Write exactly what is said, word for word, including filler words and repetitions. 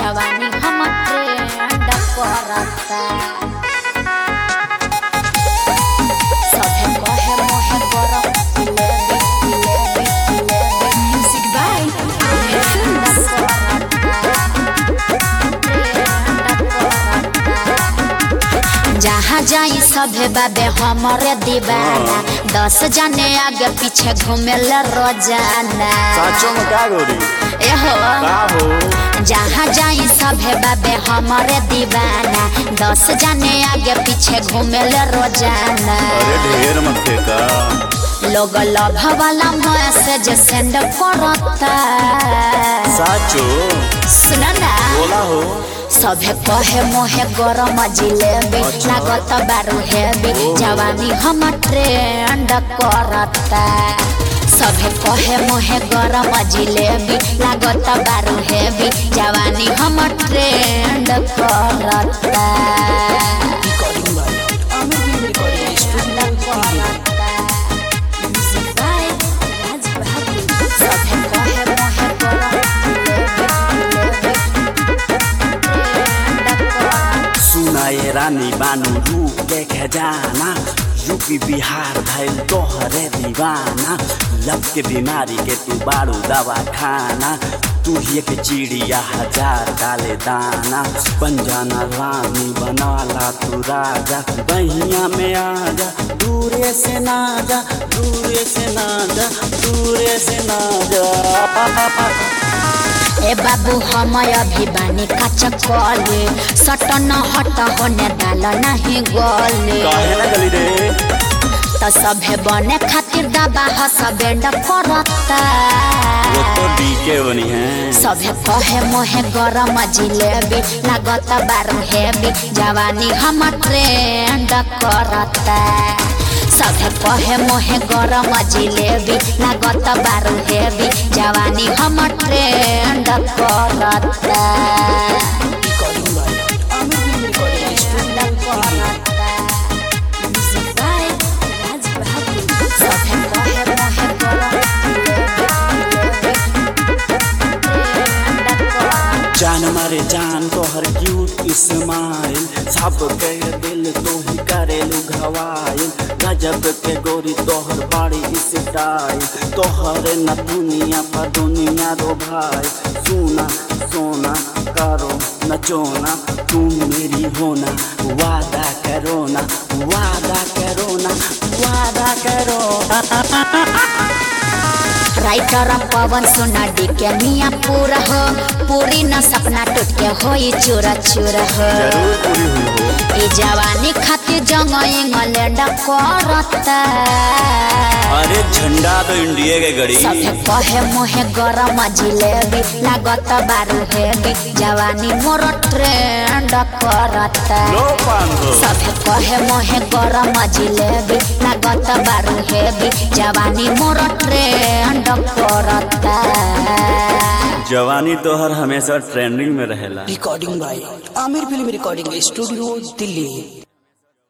जवानी हम ट्रेंड करता सभे कहे मोहे गरम जिलेबी जिलेबी जिलेबी म्यूजिक बाय जहाँ जाई सभे बाबे हमरे दीवाना दस जाने आगे पीछे घूमेला रोजाना साचो में का गोरी एहो का हो जहाँ जाई सभे बाबे हमरे दीवाना दस जाने आगे पीछे घूमेला रोजाना अरे ढेर मत फेंका लोग लभ वाला मैसेज सेंड करता साचो सुना ना बोला हो सभे कहे मोहे गरम जिलेबी लागत बारू हेबी जवानी हम ट्रेंड करता सभे कहे मोहे गरम जिलेबी लागत बारू हेबी जवानी हम ट्रेंड करता सुनाए रानी बानू रूप देखे जाना यूपी बिहार भैल तोहरे दीवाना लब के बीमारी के तू बारू दवा खाना तू ही एक चिड़िया हजार डाले दाना बन जाना रानी बनाला तू राजा बहिया में आजा दूरे से ना जा दूरे से ना जा दूरे से ना जा ए बाबू हम अभी बानी काच कले सट न हट होने दाल नहीं गले काहे ना गली रे तो सभे बने खातिर दबा हसबेंड करता वो तो डीके बनी है सभे कहे मोहे गरम जिलेबी लागत बारू हेबी जवानी हम ट्रेंड करता सभे कहे मोहे गरम जिलेबी लागत बारू हेबी जवानी हम ट्रेंड करता जान मारे जान तोहर क्यूट इस्माइल सब के दिल तो ही करे घवाइल गजब के गोरी तोहर बाड़ी स्टाइल तोहर न दुनिया पर दुनिया रो भाई सुना सोना करो नचोना तुम मेरी होना वादा करो ना वादा करो ना वादा करो राइटर पवन सोना डी के मियाँ पूरा हो पूरी न सपना टूट के हो चूरा चूरा हो जरूर पूरी हुई हो ई जवानी खातिर जंग इंग्लैंड करता अरे झंडा तो इंडिया के गड़ी सभे कहे मोहे गरम जिलेबी लागत बारू हेबी जवानी मोर ट्रेंड करता लो पांडो सभे कहे मोहे गरम जिलेबी लागत बारू हेबी जवानी मोर ट्रेंड करता जवानी तोहर हमेशा ट्रेंडिंग में रहेला recording by Aamir film recording studio Delhi.